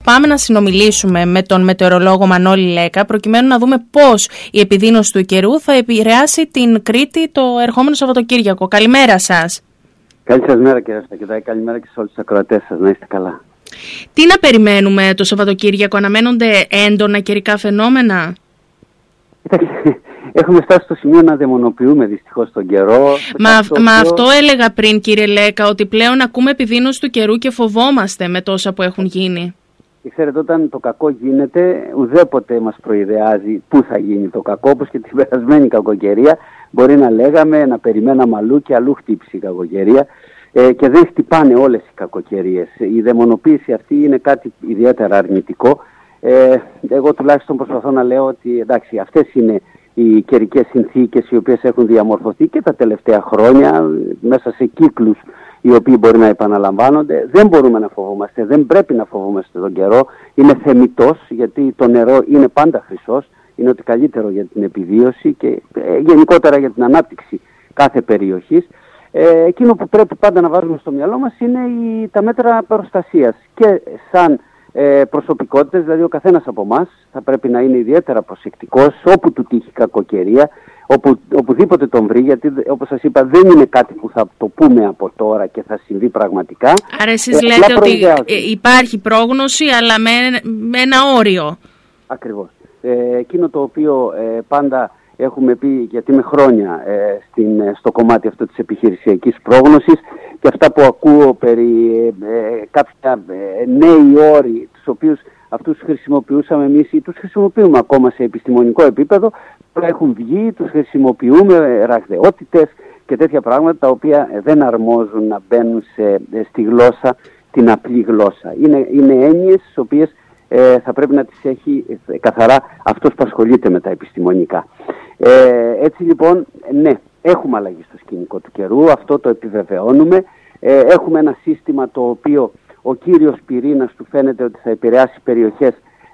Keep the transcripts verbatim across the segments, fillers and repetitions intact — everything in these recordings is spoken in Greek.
πάμε να συνομιλήσουμε με τον μετεωρολόγο Μανώλη Λέκα, προκειμένου να δούμε πώς η επιδείνωση του καιρού θα επηρεάσει την Κρήτη το ερχόμενο Σαββατοκύριακο. Καλημέρα σας. Καλή σας μέρα, κύριε Στακεδάκη. Καλημέρα και σε όλους τους ακροατές σας. Να είστε καλά. Τι να περιμένουμε το Σαββατοκύριακο, αναμένονται έντονα καιρικά φαινόμενα? Κοιτάξτε, έχουμε φτάσει στο σημείο να δαιμονοποιούμε δυστυχώς τον καιρό. Μα, αυτό... μα αυτό έλεγα πριν, κύριε Λέκα, ότι πλέον ακούμε επιδείνωση του καιρού και φοβόμαστε με τόσα που έχουν γίνει. Και ξέρετε, όταν το κακό γίνεται, ουδέποτε μας προειδεάζει πού θα γίνει το κακό, όπως και την περασμένη κακοκαιρία. Μπορεί να λέγαμε, να περιμέναμε αλλού και αλλού χτύπησε η κακοκαιρία. Ε, και δεν χτυπάνε όλες οι κακοκαιρίες. Η δαιμονοποίηση αυτή είναι κάτι ιδιαίτερα αρνητικό. Ε, εγώ τουλάχιστον προσπαθώ να λέω ότι εντάξει, αυτές είναι οι καιρικές συνθήκες οι οποίες έχουν διαμορφωθεί και τα τελευταία χρόνια μέσα σε κύκλους οι οποίοι μπορεί να επαναλαμβάνονται. Δεν μπορούμε να φοβόμαστε, δεν πρέπει να φοβόμαστε τον καιρό. Είναι θεμιτός, γιατί το νερό είναι πάντα χρυσός. Είναι ότι καλύτερο για την επιβίωση και ε, γενικότερα για την ανάπτυξη κάθε περιοχής. Ε, εκείνο που πρέπει πάντα να βάζουμε στο μυαλό μας είναι η, τα μέτρα προστασίας και σαν ε, προσωπικότητες, δηλαδή ο καθένας από εμάς θα πρέπει να είναι ιδιαίτερα προσεκτικός όπου του τύχει κακοκαιρία, όπου, οπουδήποτε τον βρει, γιατί όπως σας είπα δεν είναι κάτι που θα το πούμε από τώρα και θα συμβεί πραγματικά. Άρα εσείς ε, λέτε ότι υπάρχει πρόγνωση αλλά με, με ένα όριο. Ακριβώς. Ε, εκείνο το οποίο ε, πάντα έχουμε πει, γιατί είμαι χρόνια ε, στην, στο κομμάτι αυτό της επιχειρησιακής πρόγνωσης και αυτά που ακούω περί ε, κάποια ε, νέοι όροι, τους οποίους αυτούς χρησιμοποιούσαμε εμείς ή τους χρησιμοποιούμε ακόμα σε επιστημονικό επίπεδο, που έχουν βγει, τους χρησιμοποιούμε, ραγδαιότητες και τέτοια πράγματα τα οποία δεν αρμόζουν να μπαίνουν σε, στη γλώσσα, την απλή γλώσσα. Είναι, είναι έννοιες τις οποίες ε, θα πρέπει να τις έχει ε, καθαρά αυτός που ασχολείται με τα επιστημονικά. Ε, έτσι λοιπόν, ναι, έχουμε αλλαγή στο σκηνικό του καιρού, αυτό το επιβεβαιώνουμε. Ε, έχουμε ένα σύστημα το οποίο ο κύριος πυρήνας του φαίνεται ότι θα επηρεάσει περιοχές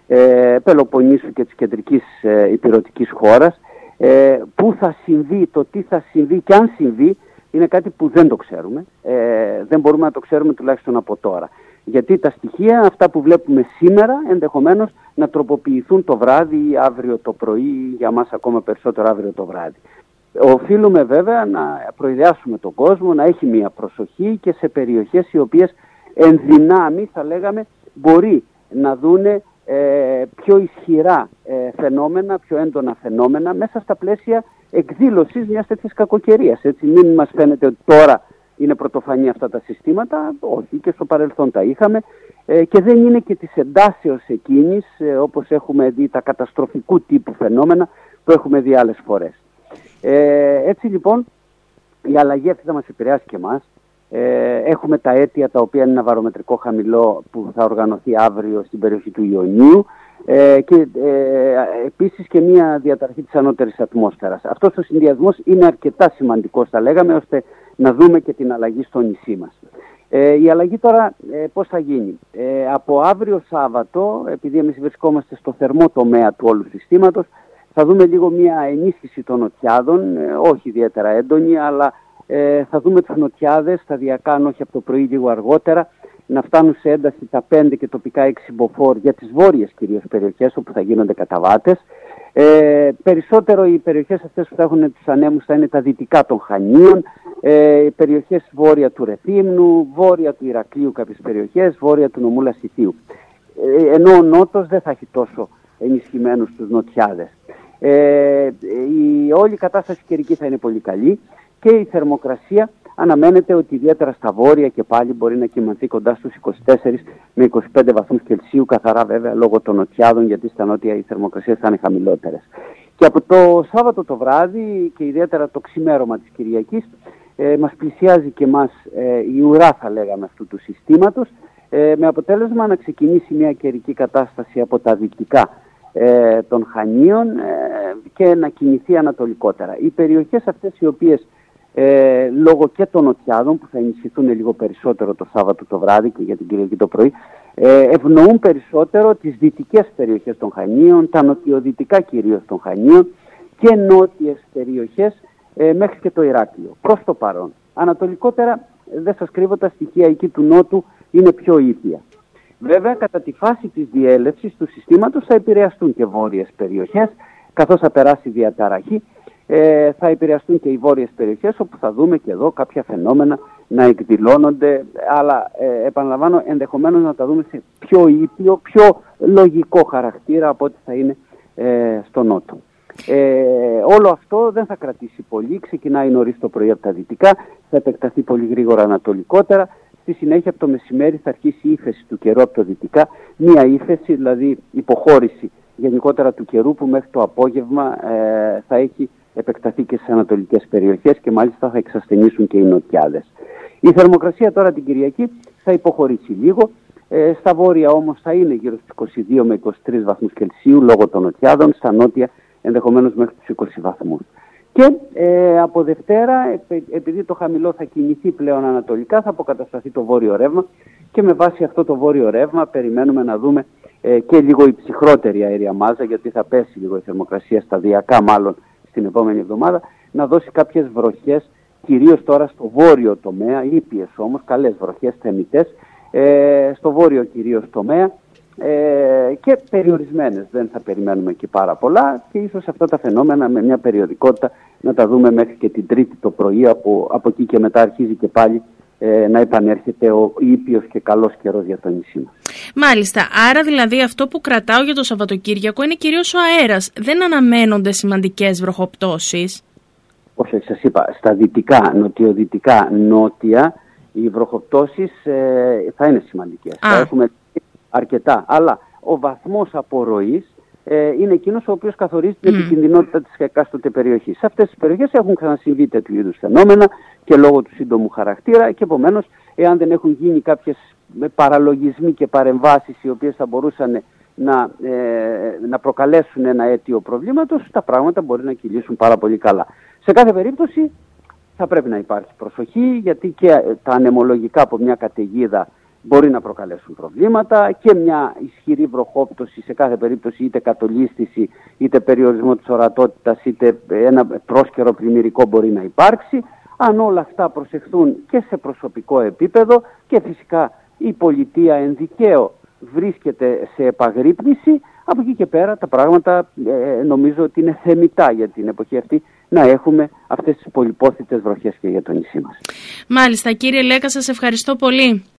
ε, Πελοποννήσου και της κεντρικής ε, ηπειρωτικής χώρας. Ε, πού θα συμβεί, το τι θα συμβεί και αν συμβεί είναι κάτι που δεν το ξέρουμε. Ε, δεν μπορούμε να το ξέρουμε τουλάχιστον από τώρα. Γιατί τα στοιχεία, αυτά που βλέπουμε σήμερα, ενδεχομένως να τροποποιηθούν το βράδυ ή αύριο το πρωί, για μας ακόμα περισσότερο αύριο το βράδυ. Οφείλουμε βέβαια να προειδεάσουμε τον κόσμο, να έχει μια προσοχή και σε περιοχές οι οποίες εν δυνάμει, θα λέγαμε, μπορεί να δούνε ε, πιο ισχυρά ε, φαινόμενα, πιο έντονα φαινόμενα μέσα στα πλαίσια εκδήλωσης μιας τέτοιας κακοκαιρίας. Έτσι, μην μας φαίνεται ότι τώρα είναι πρωτοφανή αυτά τα συστήματα, όχι, και στο παρελθόν τα είχαμε ε, και δεν είναι και της εντάσεως εκείνης ε, όπως έχουμε δει τα καταστροφικού τύπου φαινόμενα που έχουμε δει άλλες φορές. Ε, έτσι λοιπόν η αλλαγή αυτή θα μας επηρεάσει και εμάς. Ε, έχουμε τα αίτια τα οποία είναι ένα βαρομετρικό χαμηλό που θα οργανωθεί αύριο στην περιοχή του Ιωνίου ε, και ε, επίσης και μια διαταραχή της ανώτερης ατμόσφαιρας. Αυτός ο συνδυασμός είναι αρκετά σημαντικός, θα λέγαμε, ώστε να δούμε και την αλλαγή στο νησί μας. Ε, η αλλαγή τώρα ε, πώς θα γίνει. Ε, από αύριο Σάββατο, επειδή εμείς βρισκόμαστε στο θερμό τομέα του όλου συστήματος, θα δούμε λίγο μια ενίσχυση των νοτιάδων, ε, όχι ιδιαίτερα έντονη, αλλά ε, θα δούμε τους νοτιάδες σταδιακά, αν όχι από το πρωί λίγο αργότερα, να φτάνουν σε ένταση τα πέντε και τοπικά έξι μποφόρ για τις βόρειες κυρίως περιοχές όπου θα γίνονται καταβάτες. Ε, περισσότερο οι περιοχές αυτές που θα έχουν τους ανέμους θα είναι τα δυτικά των Χανίων, ε, οι περιοχές βόρεια του Ρεθύμνου, βόρεια του Ηρακλείου κάποιες περιοχές, βόρεια του νομού Λασιτίου. Ε, ενώ ο νότος δεν θα έχει τόσο ενισχυμένους τους νοτιάδες. Ε, η όλη κατάσταση καιρική θα είναι πολύ καλή και η θερμοκρασία αναμένεται ότι ιδιαίτερα στα βόρεια και πάλι μπορεί να κυμανθεί κοντά στους είκοσι τέσσερα με είκοσι πέντε βαθμούς Κελσίου, καθαρά βέβαια λόγω των νοτιάδων, γιατί στα νότια οι θερμοκρασίες θα είναι χαμηλότερες. Και από το Σάββατο το βράδυ και ιδιαίτερα το ξημέρωμα της Κυριακής ε, μας πλησιάζει και μας ε, η ουρά, θα λέγαμε, αυτού του συστήματος, ε, με αποτέλεσμα να ξεκινήσει μια καιρική κατάσταση από τα δυτικά ε, των Χανίων ε, και να κινηθεί ανατολικότερα. Οι περιοχές αυτές οι οποίες Ε, λόγω και των νοτιάδων που θα ενισχυθούν λίγο περισσότερο το Σάββατο το βράδυ και για την Κυριακή το πρωί, ε, ευνοούν περισσότερο τις δυτικές περιοχές των Χανίων, τα νοτιοδυτικά κυρίως των Χανίων και νότιες περιοχές ε, μέχρι και το Ηράκλειο. Προς το παρόν. Ανατολικότερα, δεν σας κρύβω, τα στοιχεία εκεί του νότου είναι πιο ήπια. Βέβαια, κατά τη φάση της διέλευσης του συστήματος θα επηρεαστούν και βόρειες περιοχές, καθώς θα περάσει διαταραχή, ε, θα επηρεαστούν και οι βόρειες περιοχές, όπου θα δούμε και εδώ κάποια φαινόμενα να εκδηλώνονται, αλλά ε, επαναλαμβάνω, ενδεχομένως να τα δούμε σε πιο ήπιο, πιο λογικό χαρακτήρα από ό,τι θα είναι ε, στο νότο. Ε, όλο αυτό δεν θα κρατήσει πολύ, ξεκινάει νωρίς το πρωί από τα δυτικά, θα επεκταθεί πολύ γρήγορα ανατολικότερα. Στη συνέχεια από το μεσημέρι θα αρχίσει η ύφεση του καιρού από το δυτικά, μία ύφεση, δηλαδή υποχώρηση γενικότερα του καιρού, που μέχρι το απόγευμα ε, θα έχει επεκταθεί και στις ανατολικές περιοχές και μάλιστα θα εξασθενήσουν και οι νοτιάδες. Η θερμοκρασία τώρα την Κυριακή θα υποχωρήσει λίγο, ε, στα βόρεια όμως θα είναι γύρω στους είκοσι δύο με είκοσι τρεις βαθμούς Κελσίου λόγω των νοτιάδων, στα νότια ενδεχομένως μέχρι τους είκοσι βαθμούς. Και ε, από Δευτέρα, επει, επειδή το χαμηλό θα κινηθεί πλέον ανατολικά, θα αποκατασταθεί το βόρειο ρεύμα και με βάση αυτό το βόρειο ρεύμα περιμένουμε να δούμε ε, και λίγο η ψυχρότερη αέρια μάζα, γιατί θα πέσει λίγο η θερμοκρασία σταδιακά μάλλον στην επόμενη εβδομάδα, να δώσει κάποιες βροχές, κυρίως τώρα στο βόρειο τομέα, ήπιες όμως, καλές βροχές, θεμιτές, ε, στο βόρειο κυρίως τομέα, Ε, και περιορισμένες, δεν θα περιμένουμε και πάρα πολλά, και ίσως αυτά τα φαινόμενα με μια περιοδικότητα να τα δούμε μέχρι και την Τρίτη το πρωί, από, από εκεί και μετά αρχίζει και πάλι ε, να επανέρχεται ο ήπιος και καλός καιρός για το νησί μας. Μάλιστα, άρα δηλαδή αυτό που κρατάω για το Σαββατοκύριακο είναι κυρίως ο αέρας, δεν αναμένονται σημαντικές βροχοπτώσεις? Όχι, σας είπα, στα δυτικά, νοτιοδυτικά, νότια οι βροχοπτώσεις ε, θα είναι σημαντικές. Α. Θα έχουμε αρκετά, αλλά ο βαθμός απορροής ε, είναι εκείνος ο οποίος καθορίζει την mm. επικινδυνότητα της εκάστοτε περιοχής. Σε αυτές τις περιοχές έχουν ξανασυμβεί τέτοιου είδους φαινόμενα και λόγω του σύντομου χαρακτήρα, και επομένως, εάν δεν έχουν γίνει κάποιες παραλογισμοί και παρεμβάσεις οι οποίες θα μπορούσαν να, ε, να προκαλέσουν ένα αίτιο προβλήματος, τα πράγματα μπορεί να κυλήσουν πάρα πολύ καλά. Σε κάθε περίπτωση θα πρέπει να υπάρχει προσοχή, γιατί και τα ανεμολογικά από μια καταιγίδα μπορεί να προκαλέσουν προβλήματα, και μια ισχυρή βροχόπτωση σε κάθε περίπτωση, είτε κατολίσθηση, είτε περιορισμό της ορατότητας, είτε ένα πρόσκαιρο πλημμυρικό μπορεί να υπάρξει. Αν όλα αυτά προσεχθούν και σε προσωπικό επίπεδο, και φυσικά η πολιτεία εν δικαίω βρίσκεται σε επαγρύπνηση, από εκεί και πέρα τα πράγματα ε, νομίζω ότι είναι θεμιτά για την εποχή αυτή να έχουμε αυτές τις πολυπόθητες βροχές και για το νησί μας. Μάλιστα, κύριε Λέκα, σας ευχαριστώ πολύ.